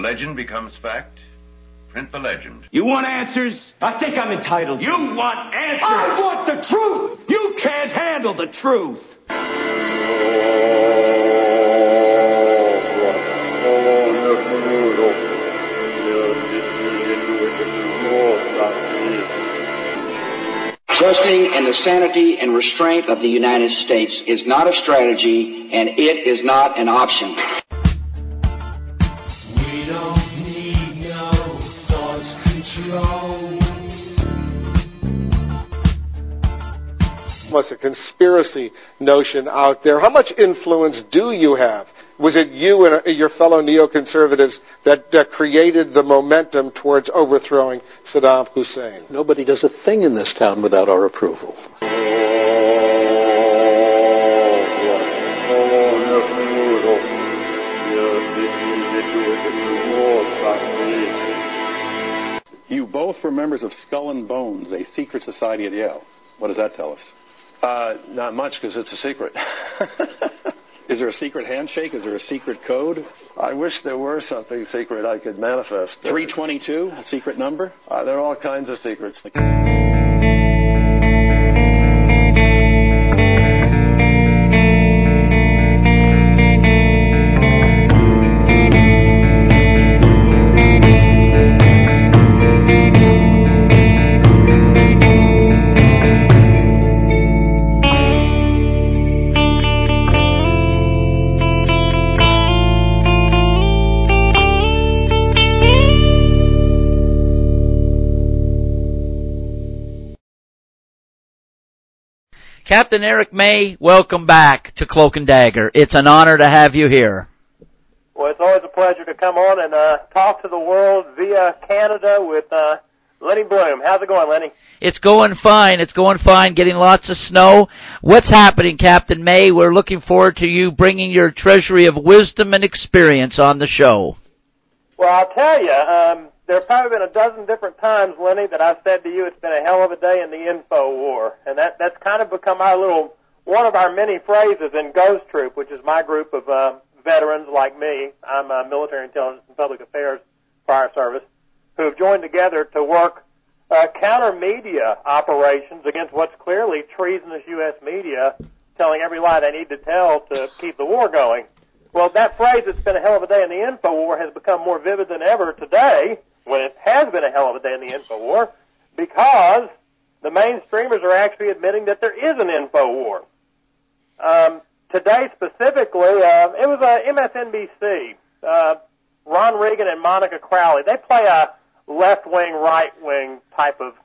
legend becomes fact, print the legend. You want answers? I think I'm entitled. You want answers? I want the truth! You can't handle the truth! Trusting in the sanity and restraint of the United States is not a strategy, and it is not an option. We don't need no thought control. Was a conspiracy notion out there. How much influence do you have? Was it you and your fellow neoconservatives that created the momentum towards overthrowing Saddam Hussein? Nobody does a thing in this town without our approval. You both were members of Skull and Bones, a secret society at Yale. What does that tell us? Not much, because it's a secret. Is there a secret handshake? Is there a secret code? I wish there were something secret I could manifest. 322, a secret number? There are all kinds of secrets. Captain Eric May, welcome back to Cloak and Dagger. It's an honor to have you here. Well, it's always a pleasure to come on and talk to the world via Canada with Lenny Bloom. How's it going, Lenny? It's going fine. It's going fine, getting lots of snow. What's happening, Captain May? We're looking forward to you bringing your treasury of wisdom and experience on the show. Well, I'll tell you, there have probably been a dozen different times, Lenny, that I've said to you it's been a hell of a day in the info war. And that's kind of become one of our many phrases in Ghost Troop, which is my group of veterans like me. I'm military intelligence and public affairs fire service, who have joined together to work counter-media operations against what's clearly treasonous U.S. media, telling every lie they need to tell to keep the war going. Well, that phrase, it's been a hell of a day in the info war, has become more vivid than ever today, when it has been a hell of a day in the info war, because the mainstreamers are actually admitting that there is an info war. Today specifically, it was MSNBC, Ron Reagan and Monica Crowley. They play a left-wing, right-wing type of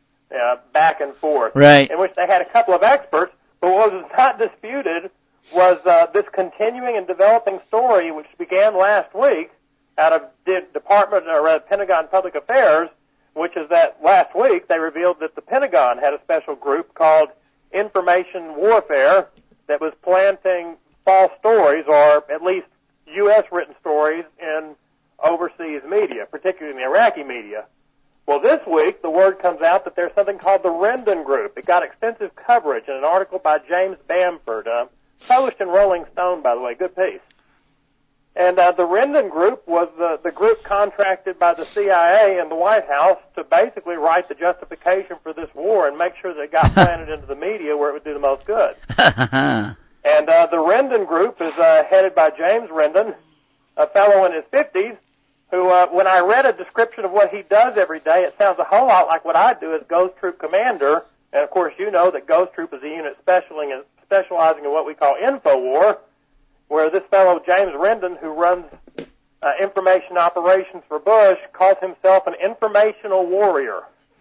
back and forth, right, in which they had a couple of experts, but what was not disputed was this continuing and developing story, which began last week out of Pentagon Public Affairs, which is that last week they revealed that the Pentagon had a special group called Information Warfare that was planting false stories, or at least U.S. written stories, in overseas media, particularly in the Iraqi media. Well, this week the word comes out that there's something called the Rendon Group. It got extensive coverage in an article by James Bamford, published in Rolling Stone, by the way, good piece. And the Rendon Group was the group contracted by the CIA and the White House to basically write the justification for this war and make sure that it got planted into the media where it would do the most good. And the Rendon Group is headed by James Rendon, a fellow in his 50s, who, when I read a description of what he does every day, it sounds a whole lot like what I do as Ghost Troop Commander. And, of course, you know that Ghost Troop is a unit specializing in what we call info war, where this fellow, James Rendon, who runs information operations for Bush, calls himself an informational warrior.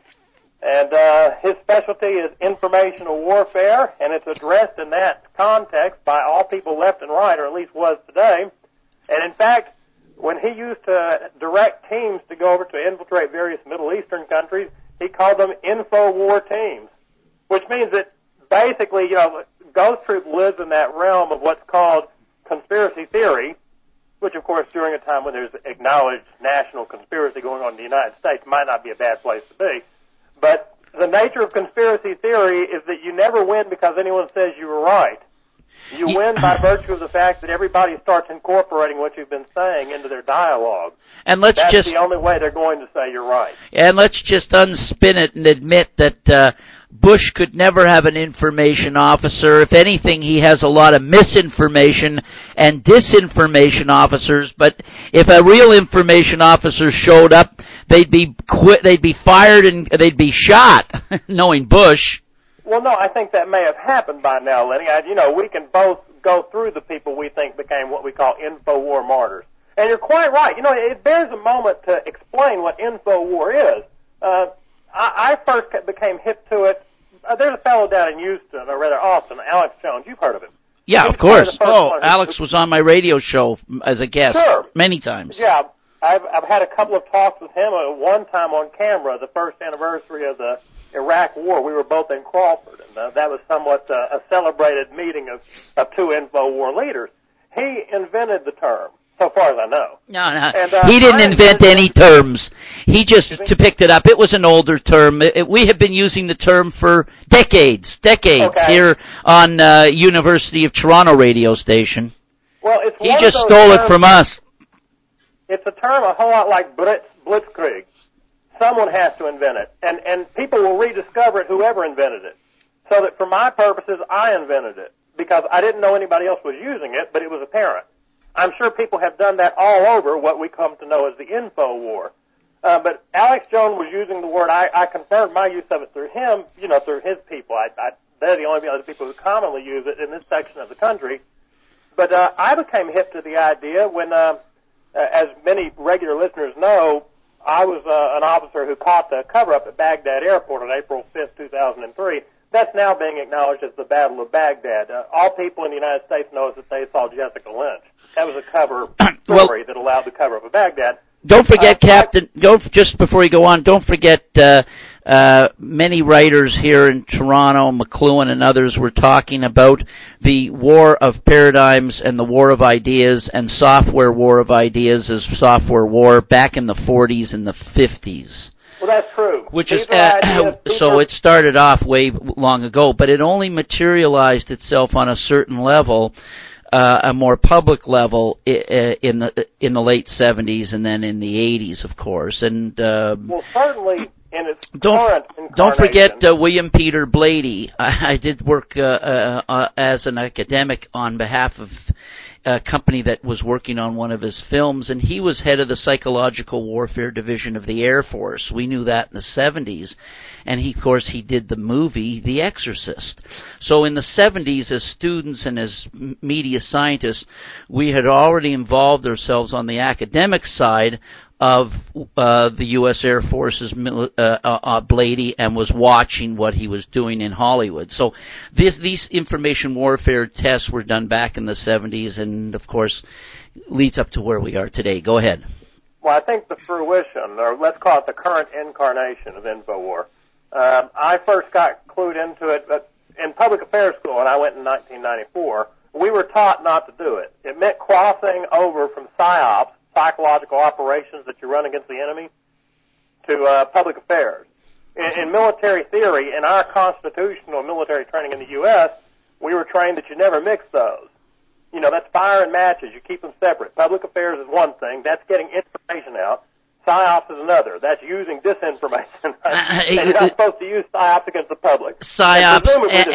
And his specialty is informational warfare, and it's addressed in that context by all people left and right, or at least was today. And, in fact, when he used to direct teams to go over to infiltrate various Middle Eastern countries, he called them info war teams, which means that basically, Ghost Troop lives in that realm of what's called conspiracy theory, which, of course, during a time when there's acknowledged national conspiracy going on in the United States, might not be a bad place to be. But the nature of conspiracy theory is that you never win because anyone says you were right. You win by virtue of the fact that everybody starts incorporating what you've been saying into their dialogue. And That's the only way they're going to say you're right. And let's just unspin it and admit that Bush could never have an information officer. If anything, he has a lot of misinformation and disinformation officers. But if a real information officer showed up, they'd be fired and they'd be shot. Knowing Bush. Well, no, I think that may have happened by now, Lenny. We can both go through the people we think became what we call InfoWar martyrs. And you're quite right. It bears a moment to explain what InfoWar is. I first became hip to it. There's a fellow down in Houston, or rather Austin, Alex Jones. You've heard of him. Yeah, of course. Alex was on my radio show as a guest many times. Yeah, I've had a couple of talks with him. One time on camera, the first anniversary of the Iraq War. We were both in Crawford, and that was somewhat a celebrated meeting of two InfoWar leaders. He invented the term, so far as I know. No. And, he didn't invent any terms. He just picked it up. It was an older term. We have been using the term for decades here on University of Toronto radio station. Well, he just stole it from us. It's a term a whole lot like blitzkrieg. Someone has to invent it, and people will rediscover it, whoever invented it. So that for my purposes, I invented it, because I didn't know anybody else was using it, but it was apparent. I'm sure people have done that all over what we come to know as the InfoWar. But Alex Jones was using the word. I confirmed my use of it through him, through his people. They're the only other people who commonly use it in this section of the country. But I became hip to the idea when, as many regular listeners know, I was an officer who caught the cover-up at Baghdad Airport on April 5th, 2003. That's now being acknowledged as the Battle of Baghdad. All people in the United States know that they saw Jessica Lynch. That was a cover story that allowed the cover-up of Baghdad. Don't forget, Captain, just before you go on, don't forget many writers here in Toronto, McLuhan and others, were talking about the war of paradigms and the war of ideas and software war of ideas as software war back in the 40s and the 50s. Well, that's true. Which is so it started off way long ago, but it only materialized itself on a certain level, a more public level, in the late 70s and then in the 80s, of course. And well, certainly in its current incarnation. Don't forget William Peter Blatty. I did work as an academic on behalf of a company that was working on one of his films, and he was head of the Psychological Warfare Division of the Air Force. We knew that in the 70s. And he did the movie The Exorcist. So in the 70s, as students and as media scientists, we had already involved ourselves on the academic side of the U.S. Air Force's Blatty, and was watching what he was doing in Hollywood. So these information warfare tests were done back in the 70s, and of course leads up to where we are today. Go ahead. Well, I think the fruition, or let's call it the current incarnation of InfoWar. I first got clued into it in public affairs school, and I went in 1994. We were taught not to do it. It meant crossing over from PSYOPs, psychological operations that you run against the enemy, to public affairs. In military theory, in our constitutional military training in the U.S., we were trained that you never mix those. That's fire and matches. You keep them separate. Public affairs is one thing. That's getting information out. PSYOPs is another. That's using disinformation. Right? And you're not supposed to use PSYOPs against the public. PSYOPs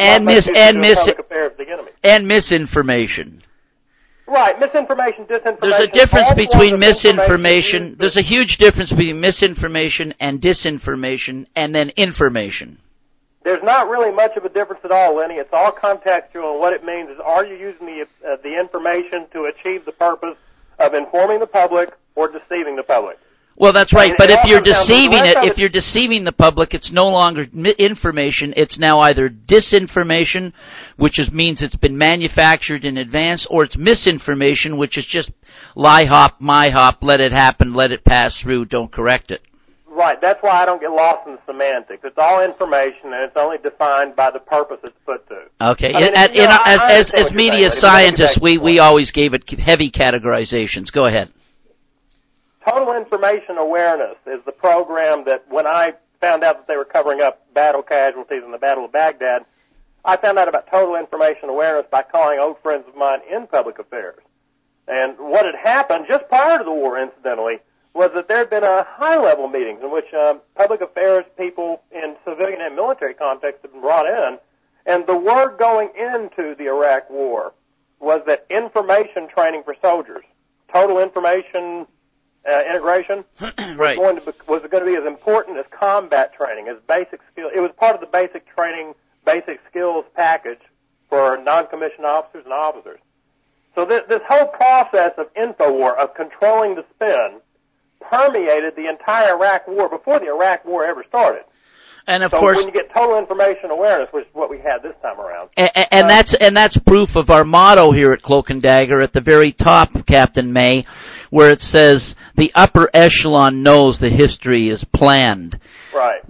and misinformation. Right, misinformation, disinformation. There's a difference between misinformation. There's a huge difference between misinformation and disinformation, and then information. There's not really much of a difference at all, Lenny. It's all contextual, and what it means is, are you using the information to achieve the purpose of informing the public or deceiving the public? Well, that's right. But if you're deceiving the public, it's no longer information. It's now either disinformation, which means it's been manufactured in advance, or it's misinformation, which is just lie hop, my hop, let it happen, let it pass through, don't correct it. Right. That's why I don't get lost in the semantics. It's all information, and it's only defined by the purpose it's put to. Okay. As media scientists, we always gave it heavy categorizations. Go ahead. Total Information Awareness is the program that when I found out that they were covering up battle casualties in the Battle of Baghdad, I found out about total information awareness by calling old friends of mine in public affairs. And what had happened just prior to the war, incidentally, was that there had been a high-level meetings in which public affairs people in civilian and military context had been brought in, and the word going into the Iraq War was that information training for soldiers, total information integration, right. was going to be as important as combat training, as basic skill. It was part of the basic training, basic skills package for non-commissioned officers and officers. So this whole process of InfoWar, of controlling the spin, permeated the entire Iraq War before the Iraq War ever started. And of so course, when you get total information awareness, which is what we had this time around, and that's proof of our motto here at Cloak and Dagger at the very top, Captain May, where it says the upper echelon knows the history is planned. Right.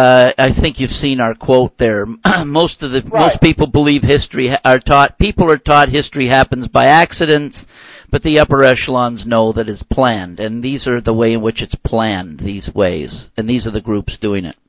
I think you've seen our quote there. Most people believe people are taught history happens by accidents, but the upper echelons know that it's planned, and these are the way in which it's planned, these ways, and these are the groups doing it.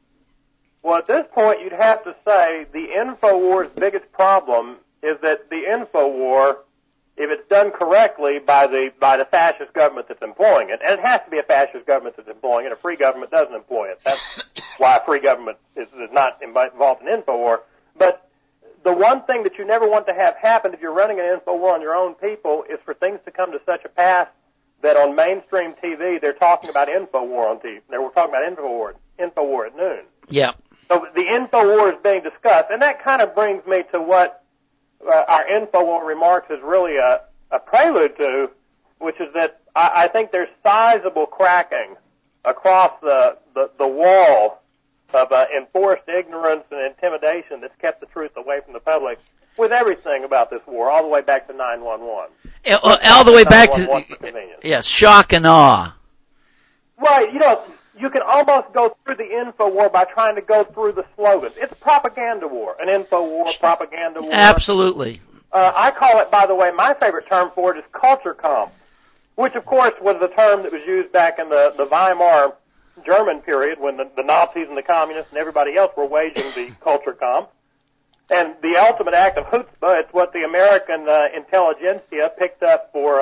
Well, at this point, you'd have to say the InfoWar's biggest problem is that the InfoWar, if it's done correctly by the fascist government that's employing it, and it has to be a fascist government that's employing it, a free government doesn't employ it. That's why a free government is not involved in InfoWar. But the one thing that you never want to have happen if you're running an InfoWar on your own people is for things to come to such a pass that on mainstream TV they're talking about InfoWar on TV. We're talking about InfoWar at noon. Yeah. So the InfoWar is being discussed, and that kind of brings me to what our InfoWar remarks is really a prelude to, which is that I think there's sizable cracking across the wall of enforced ignorance and intimidation that's kept the truth away from the public with everything about this war, all the way back to 9/11. All the way back to shock and awe. Right, you can almost go through the InfoWar by trying to go through the slogans. It's a propaganda war, an InfoWar, propaganda war. Absolutely. I call it, by the way, my favorite term for it is culture comp, which, of course, was the term that was used back in the Weimar German period when the Nazis and the communists and everybody else were waging the culture comp. And the ultimate act of chutzpah, it's what the American intelligentsia picked up for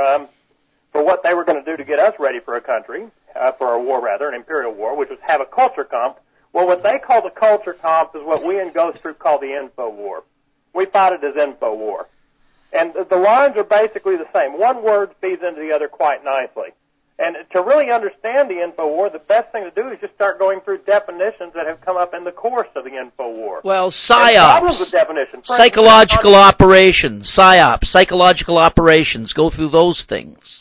what they were going to do to get us ready for a country. For a war, rather, an imperial war, which was have a culture comp. Well, what they call the culture comp is what we in Ghost Troop call the InfoWar. We fought it as InfoWar. And the lines are basically the same. One word feeds into the other quite nicely. And to really understand the InfoWar, the best thing to do is just start going through definitions that have come up in the course of the InfoWar. Well, PSYOPs, with definitions. psychological operations, PSYOPs, psychological operations, go through those things.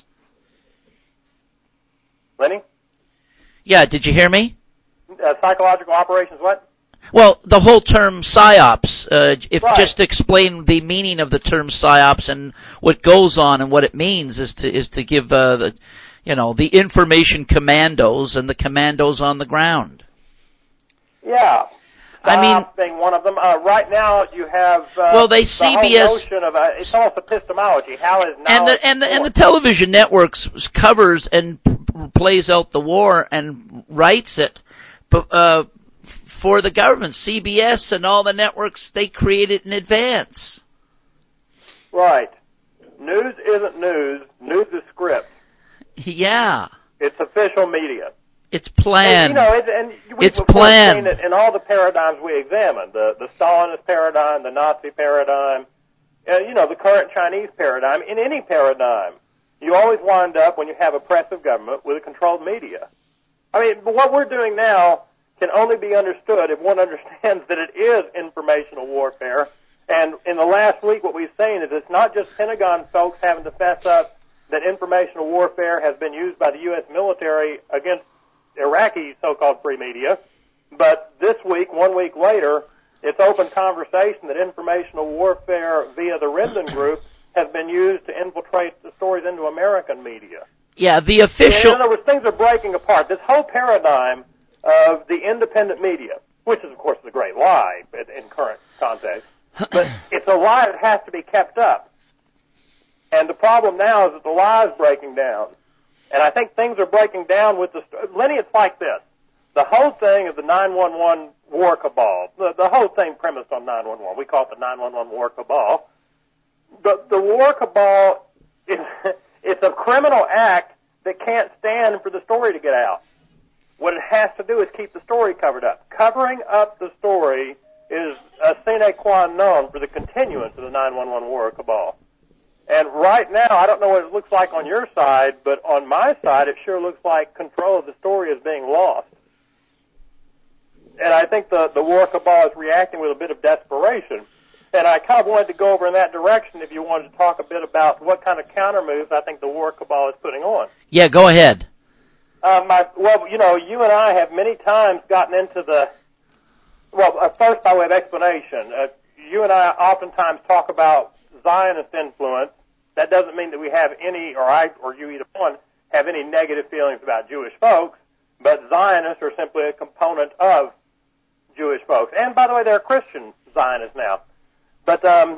Lenny? Yeah, did you hear me? Psychological operations, what? Well, the whole term PSYOPs, just explain the meaning of the term PSYOPs and what goes on and what it means is to give the information commandos and the commandos on the ground. Yeah. Being one of them. Right now, you have they the whole notion of it's almost epistemology. How is knowledge and the television networks covers and plays out the war and writes it for the government. CBS and all the networks, they create it in advance. Right. News isn't news. News is script. Yeah. It's official media. It's planned. We've planned. seen it in all the paradigms we examined, the Stalinist paradigm, the Nazi paradigm, the current Chinese paradigm. In any paradigm, you always wind up, when you have oppressive government, with a controlled media. I mean, what we're doing now can only be understood if one understands that it is informational warfare. And in the last week, what we've seen is it's not just Pentagon folks having to fess up that informational warfare has been used by the U.S. military against Iraqi so-called free media, but this week, 1 week later, it's open conversation that informational warfare via the Rendon Group has been used to infiltrate the stories into American media. Yeah, the official... In other words, things are breaking apart. This whole paradigm of the independent media, which is, of course, the great lie in current context, but it's a lie that has to be kept up. And the problem now is that the lie is breaking down. And I think things are breaking down with Lenny, it's like this. The whole thing of the 9/11 war cabal. The whole thing premised on 9/11. We call it the 9/11 war cabal. The war cabal is it's a criminal act that can't stand for the story to get out. What it has to do is keep the story covered up. Covering up the story is a sine qua non for the continuance of the 9/11 war cabal. And right now, I don't know what it looks like on your side, but on my side, it sure looks like control of the story is being lost. And I think the war cabal is reacting with a bit of desperation. And I kind of wanted to go over in that direction if you wanted to talk a bit about what kind of counter moves I think the war cabal is putting on. Yeah, go ahead. Well, you know, you and I have many times gotten into first by way of explanation, you and I oftentimes talk about Zionist influence. That doesn't mean that we have any, or I or you either one, have any negative feelings about Jewish folks, but Zionists are simply a component of Jewish folks. And by the way, they're Christian Zionists now. But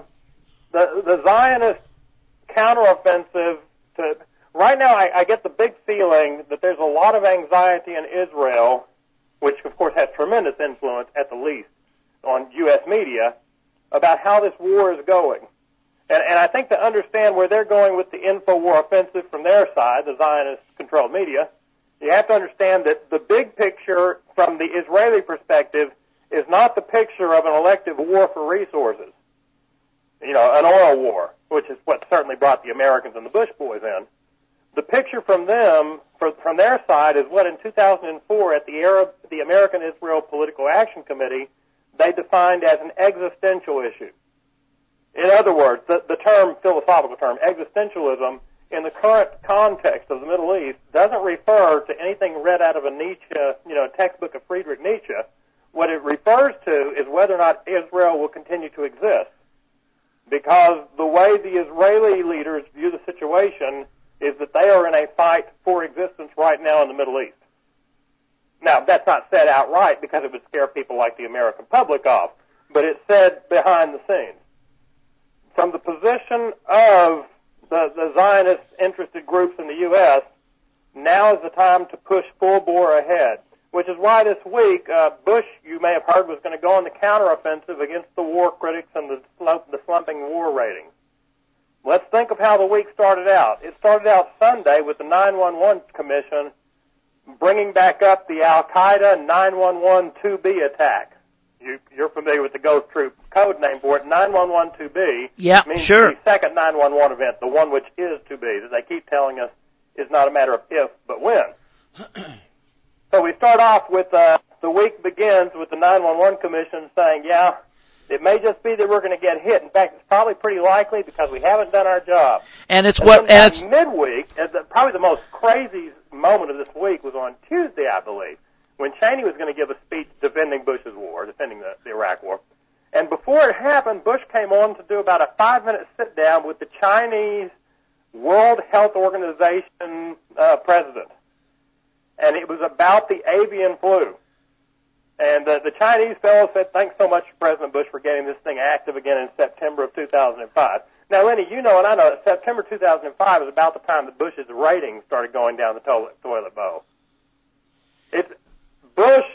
the Zionist counteroffensive to right now, I get the big feeling that there's a lot of anxiety in Israel, which of course has tremendous influence, at the least, on U.S. media, about how this war is going. And I think to understand where they're going with the InfoWar offensive from their side, the Zionist-controlled media, you have to understand that the big picture from the Israeli perspective is not the picture of an elective war for resources, you know, an oil war, which is what certainly brought the Americans and the Bush boys in. The picture from them, from their side, is what in 2004 at the American Israel Political Action Committee, they defined as an existential issue. In other words, the term, philosophical term, existentialism, in the current context of the Middle East, doesn't refer to anything read out of a Nietzsche, textbook of Friedrich Nietzsche. What it refers to is whether or not Israel will continue to exist. Because the way the Israeli leaders view the situation is that they are in a fight for existence right now in the Middle East. Now, that's not said outright because it would scare people like the American public off, but it's said behind the scenes. From the position of the Zionist-interested groups in the U.S., now is the time to push full bore ahead, which is why this week Bush, you may have heard, was going to go on the counteroffensive against the war critics and the slumping war ratings. Let's think of how the week started out. It started out Sunday with the 911 Commission bringing back up the Al-Qaeda 911-2B attack. You're familiar with the Ghost Troop code name for it. 911-2B means sure. The second 911 event, the one which is to be, that they keep telling us is not a matter of if, but when. So we start off with the week begins with the 911 Commission saying, yeah, it may just be that we're going to get hit. In fact, it's probably pretty likely because we haven't done our job. And it's midweek, probably the most crazy moment of this week was on Tuesday, I believe, when Cheney was going to give a speech defending Bush's war, defending the Iraq war. And before it happened, Bush came on to do about a 5-minute sit-down with the Chinese World Health Organization president. And it was about the avian flu. And the Chinese fellow said, thanks so much, President Bush, for getting this thing active again in September of 2005. Now, Lenny, you know and I know that September 2005 is about the time that Bush's ratings started going down the toilet bowl. It's Bush,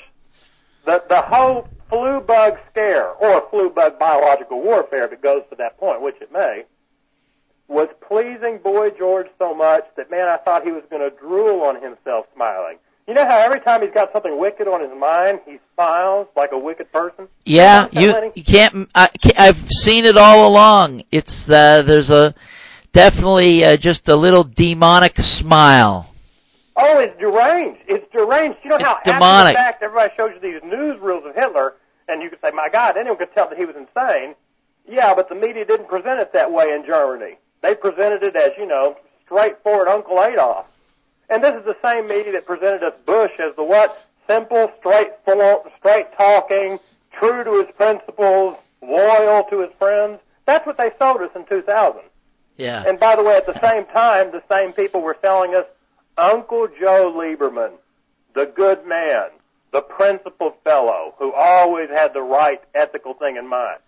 the whole flu bug scare, or flu bug biological warfare, if it goes to that point, which it may, was pleasing Boy George so much that, man, I thought he was going to drool on himself smiling. You know how every time he's got something wicked on his mind, he smiles like a wicked person? Yeah, you can't. I've seen it all along. It's there's definitely just a little demonic smile. Oh, it's deranged. It's deranged. You know how demonic. After the fact everybody shows you these newsreels of Hitler, and you could say, my God, anyone could tell that he was insane. Yeah, but the media didn't present it that way in Germany. They presented it as, straightforward Uncle Adolf. And this is the same media that presented us Bush as the what? Simple, straight-talking, true to his principles, loyal to his friends. That's what they sold us in 2000. Yeah. And by the way, at the same time, the same people were selling us Uncle Joe Lieberman, the good man, the principled fellow who always had the right ethical thing in mind.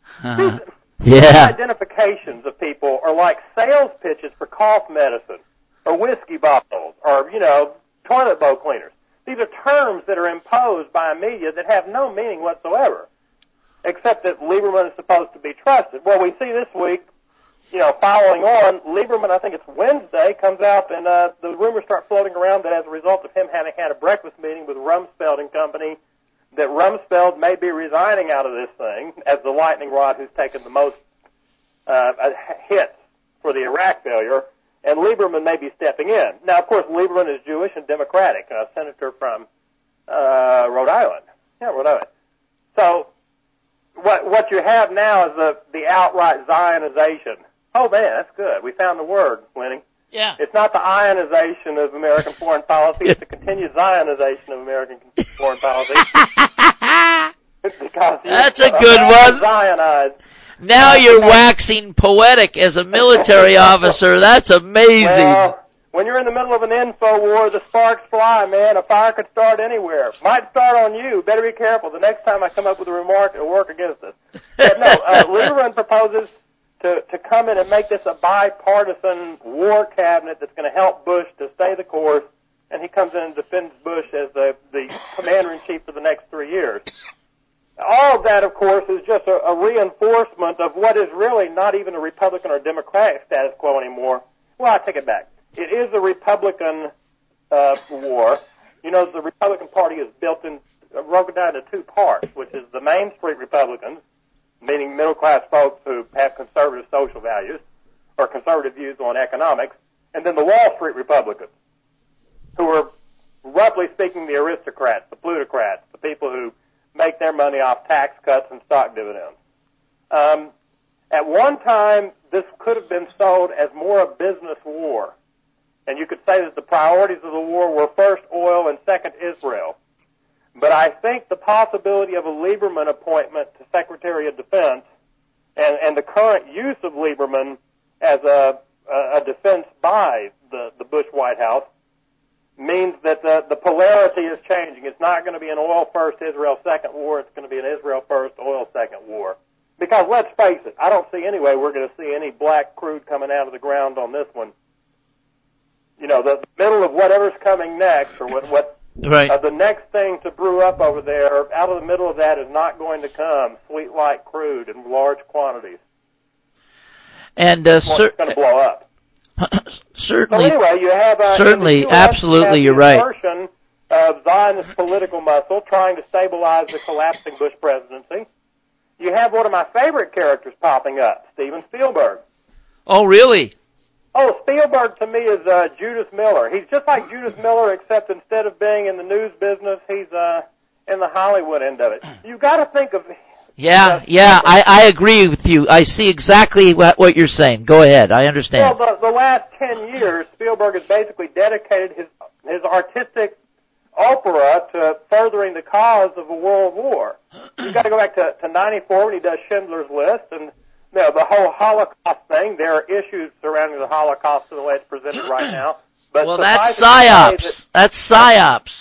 These identifications of people are like sales pitches for cough medicine or whiskey bottles or, toilet bowl cleaners. These are terms that are imposed by a media that have no meaning whatsoever, except that Lieberman is supposed to be trusted. Well, we see this week, following on, Lieberman, I think it's Wednesday, comes out and the rumors start floating around that as a result of him having had a breakfast meeting with Rumsfeld and company, that Rumsfeld may be resigning out of this thing as the lightning rod who's taken the most hits for the Iraq failure, and Lieberman may be stepping in. Now, of course, Lieberman is Jewish and Democratic, a senator from Rhode Island. Yeah, Rhode Island. So what you have now is the outright Zionization. Oh, man, that's good. We found the word, Lenny. Yeah. It's not the ionization of American foreign policy. It's the continued Zionization of American foreign policy. That's a good one. Zionized. Now you're waxing poetic as a military officer. That's amazing. Well, when you're in the middle of an info war, the sparks fly, man. A fire could start anywhere. Might start on you. Better be careful. The next time I come up with a remark, it'll work against us. But no, Lieberman proposes to come in and make this a bipartisan war cabinet that's going to help Bush to stay the course, and he comes in and defends Bush as the commander-in-chief for the next 3 years. All of that, of course, is just a reinforcement of what is really not even a Republican or Democratic status quo anymore. Well, I take it back. It is a Republican war. The Republican Party is broken down into two parts, which is the Main Street Republicans, meaning middle-class folks who have conservative social values or conservative views on economics, and then the Wall Street Republicans, who are, roughly speaking, the aristocrats, the plutocrats, the people who make their money off tax cuts and stock dividends. At one time, this could have been sold as more a business war. And you could say that the priorities of the war were first oil and second Israel. But I think the possibility of a Lieberman appointment to Secretary of Defense and the current use of Lieberman as a defense by the Bush White House means that the polarity is changing. It's not going to be an oil first, Israel second war. It's going to be an Israel first, oil second war. Because let's face it, I don't see any way we're going to see any black crude coming out of the ground on this one. The middle of whatever's coming next, or what right. The next thing to brew up over there, out of the middle of that is not going to come sweet light crude in large quantities. And it's going to blow up. Certainly. So anyway, you have certainly, absolutely, you're right. Version of Zionist political muscle trying to stabilize the collapsing Bush presidency. You have one of my favorite characters popping up, Steven Spielberg. Oh, really? Oh, Spielberg to me is Judas Miller. He's just like Judas Miller, except instead of being in the news business, he's in the Hollywood end of it. You've got to think of... Yeah, I agree with you. I see exactly what you're saying. Go ahead. I understand. Well, the last 10 years, Spielberg has basically dedicated his artistic opera to furthering the cause of a world war. You've got to go back to 94 when he does Schindler's List, and the whole Holocaust thing. There are issues surrounding the Holocaust in the way it's presented right now. But well, that's psyops. That's psyops.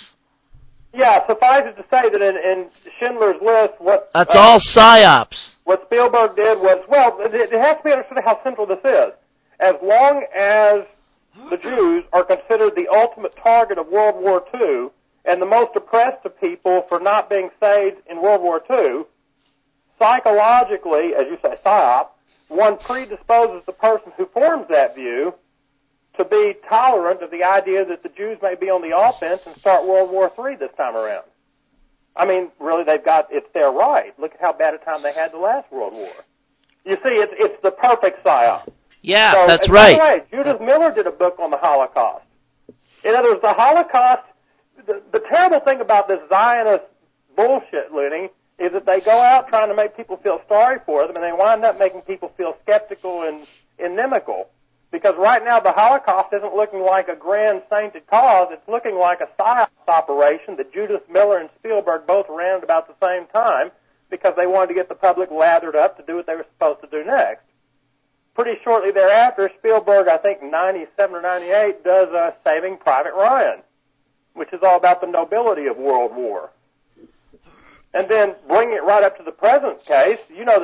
Yeah, suffice it to say that in Schindler's List, that's all psyops. What Spielberg did was, it has to be understood how central this is. As long as the Jews are considered the ultimate target of World War II and the most oppressed of people for not being saved in World War II, psychologically, as you say, psyop, one predisposes the person who forms that view to be tolerant of the idea that the Jews may be on the offense and start World War III this time around. I mean, really, it's their right. Look at how bad a time they had the last World War. You see, it's the perfect psyop. Yeah, so, that's right. By the way, Judith Miller did a book on the Holocaust. In other words, the Holocaust, the terrible thing about this Zionist bullshit, Looney, is that they go out trying to make people feel sorry for them, and they wind up making people feel skeptical and inimical. Because right now the Holocaust isn't looking like a grand sainted cause. It's looking like a psyops operation that Judith Miller and Spielberg both ran at about the same time because they wanted to get the public lathered up to do what they were supposed to do next. Pretty shortly thereafter, Spielberg, I think 97 or 98, does Saving Private Ryan, which is all about the nobility of World War. And then bringing it right up to the present case, you know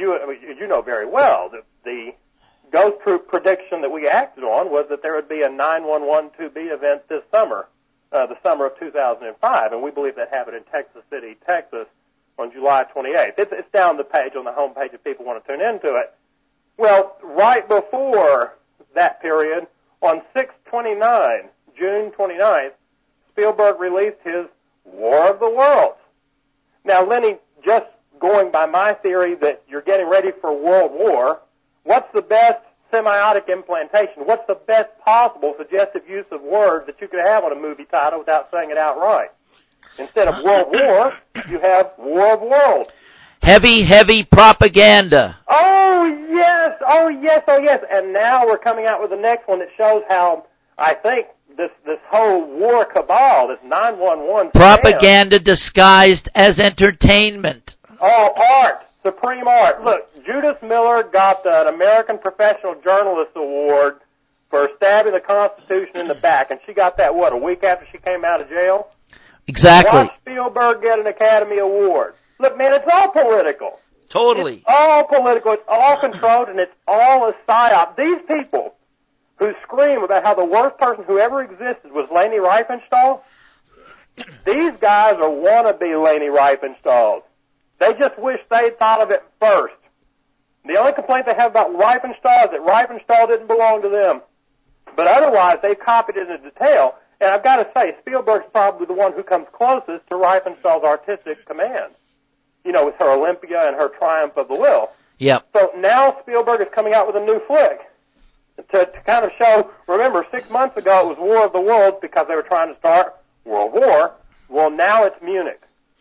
very well that the Ghost Troop prediction that we acted on was that there would be a 911-2B event this summer the summer of 2005, and we believe that happened in Texas City, Texas, on July 28th. It's down the page on the homepage if people want to tune into it. Well, right before that period, on 6/29, June 29th, Spielberg released his War of the Worlds. Now, Lenny, just going by my theory that you're getting ready for World War, what's the best semiotic implantation? What's the best possible suggestive use of words that you could have on a movie title without saying it outright? Instead of World War, you have War of Worlds. Heavy, heavy propaganda. Oh, yes, oh, yes, oh, yes. And now we're coming out with the next one that shows how, I think, this whole war cabal, this 911 propaganda disguised as entertainment. Oh, art, supreme art. Look, Judith Miller got an American Professional Journalist Award for stabbing the Constitution in the back, and she got that, a week after she came out of jail? Exactly. Watch Spielberg get an Academy Award. Look, man, it's all political. Totally. It's all political. It's all controlled, and it's all a psyop. These people who scream about how the worst person who ever existed was Leni Riefenstahl, these guys are wannabe Leni Riefenstahls. They just wish they'd thought of it first. The only complaint they have about Riefenstahl is that Riefenstahl didn't belong to them. But otherwise, they've copied it in detail. And I've got to say, Spielberg's probably the one who comes closest to Riefenstahl's artistic command. You know, with her Olympia and her Triumph of the Will. Yep. So now Spielberg is coming out with a new flick to kind of show, remember, 6 months ago it was War of the Worlds because they were trying to start World War. Well, now it's Munich.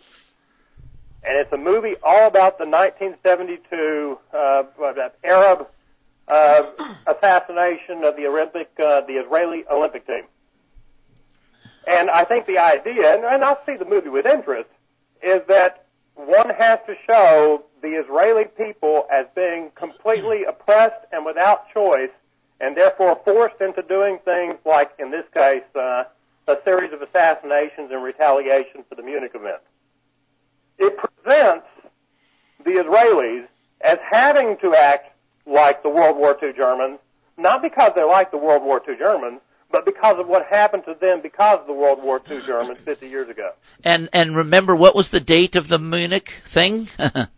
And it's a movie all about the 1972 Arab assassination of the Israeli Olympic team. And I think the idea, and I'll see the movie with interest, is that one has to show the Israeli people as being completely oppressed and without choice, and therefore forced into doing things like, in this case, a series of assassinations in retaliation for the Munich event. It presents the Israelis as having to act like the World War II Germans, not because they're like the World War II Germans, but because of what happened to them because of the World War II Germans 50 years ago. And remember, what was the date of the Munich thing?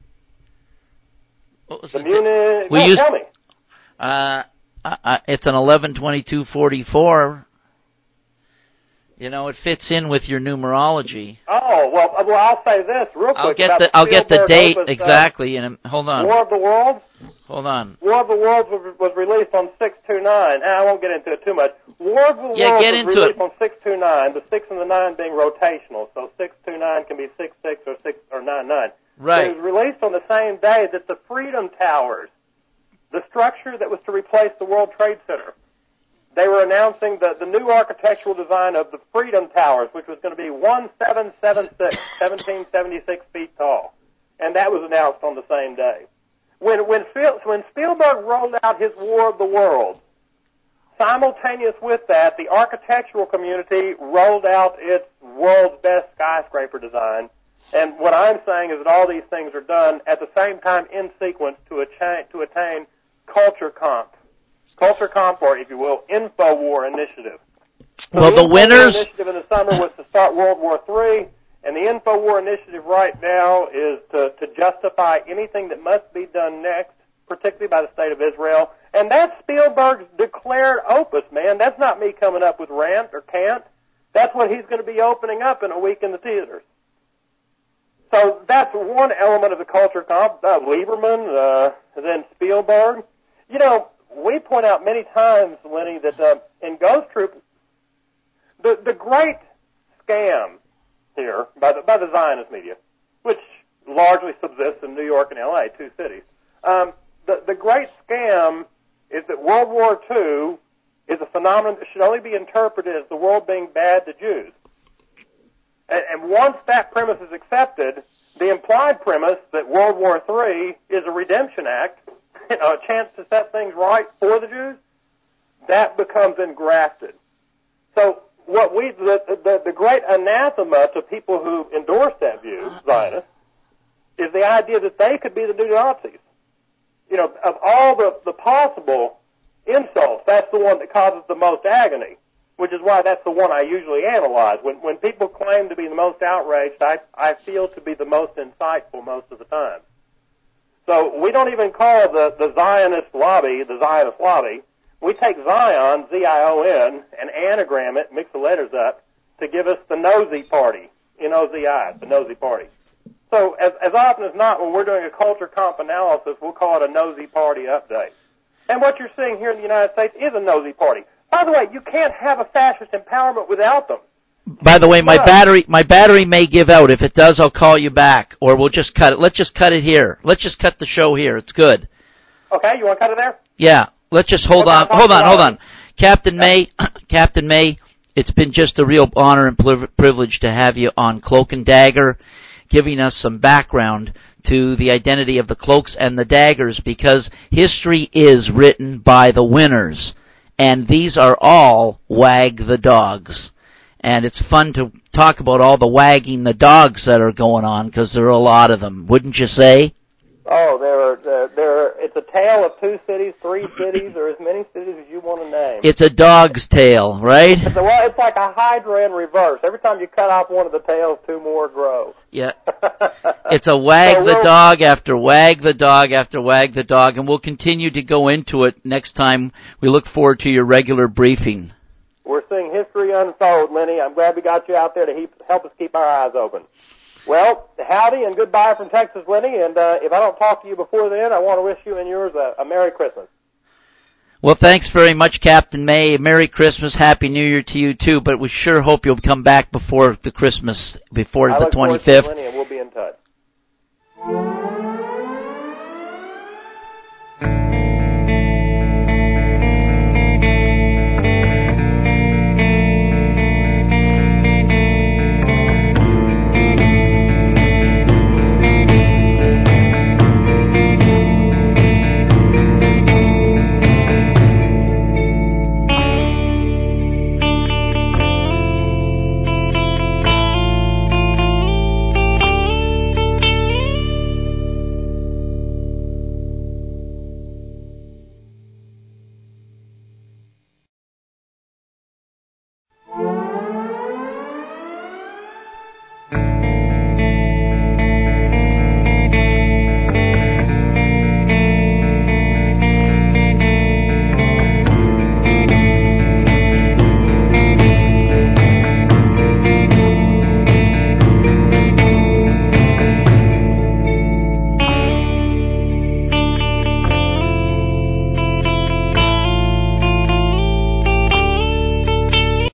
What was the Munich? Tell me. It's an 11/22/44. You know, it fits in with your numerology. Oh, well, I'll say this real quick. I'll get the date exactly. And hold on. War of the Worlds? Hold on. War of the Worlds was released on 6/29. I won't get into it too much. War of the Worlds was released on 6/29, the 6 and the 9 being rotational. So 6/29 can be 6/6 or 6 or 9/9. Right. It was released on the same day that the Freedom Towers, the structure that was to replace the World Trade Center, they were announcing the new architectural design of the Freedom Towers, which was going to be 1776 feet tall. And that was announced on the same day. When Spielberg rolled out his War of the Worlds, simultaneous with that, the architectural community rolled out its world's best skyscraper design. And what I'm saying is that all these things are done at the same time in sequence to attain culture comp. Culture comp, or if you will, InfoWar initiative. So well, the winners initiative in the summer was to start World War III, and the InfoWar initiative right now is to justify anything that must be done next, particularly by the State of Israel. And that's Spielberg's declared opus, man. That's not me coming up with rant or cant. That's what he's going to be opening up in a week in the theaters. So that's one element of the culture comp. Lieberman, then Spielberg. You know, we point out many times, Lenny, that in Ghost Troop, the great scam here by the Zionist media, which largely subsists in New York and L.A., two cities, the great scam is that World War II is a phenomenon that should only be interpreted as the world being bad to Jews. And once that premise is accepted, the implied premise that World War III is a redemption act, a chance to set things right for the Jews, that becomes engrafted. So what the great anathema to people who endorse that view, Zionists, is the idea that they could be the new Nazis. You know, of all the possible insults, that's the one that causes the most agony. which is why that's the one I usually analyze. When people claim to be the most outraged, I feel to be the most insightful most of the time. So we don't even call the Zionist lobby the Zionist lobby. We take Zion, Z-I-O-N, and anagram it, mix the letters up, to give us the nosy party, N-O-Z-I, the nosy party. So as often as not, when we're doing a culture comp analysis, we'll call it a nosy party update. And what you're seeing here in the United States is a nosy party. By the way, you can't have a fascist empowerment without them. By the way, my battery may give out. If it does, I'll call you back, or we'll just cut it. Let's just cut it here. Let's just cut the show here. It's good. Okay, you want to cut it there? Yeah. Let's just hold on. Captain May, it's been just a real honor and privilege to have you on Cloak and Dagger, giving us some background to the identity of the Cloaks and the Daggers, because history is written by the winners, and these are all wag the dogs. And it's fun to talk about all the wagging the dogs that are going on, because there are a lot of them, wouldn't you say? Oh, it's a tale of 2 cities, 3 cities, or as many cities as you want to name. It's a dog's tale, right? Well, it's like a hydra in reverse. Every time you cut off one of the tails, 2 more grow. Yeah. It's a wag the dog after wag the dog after wag the dog, and we'll continue to go into it next time. We look forward to your regular briefing. We're seeing history unfold, Lenny. I'm glad we got you out there to help us keep our eyes open. Well, howdy and goodbye from Texas, Lenny, and if I don't talk to you before then, I want to wish you and yours a Merry Christmas. Well, thanks very much, Captain May. Merry Christmas, Happy New Year to you, too, but we sure hope you'll come back before the 25th. I look forward to it, Lenny, and we'll be in touch.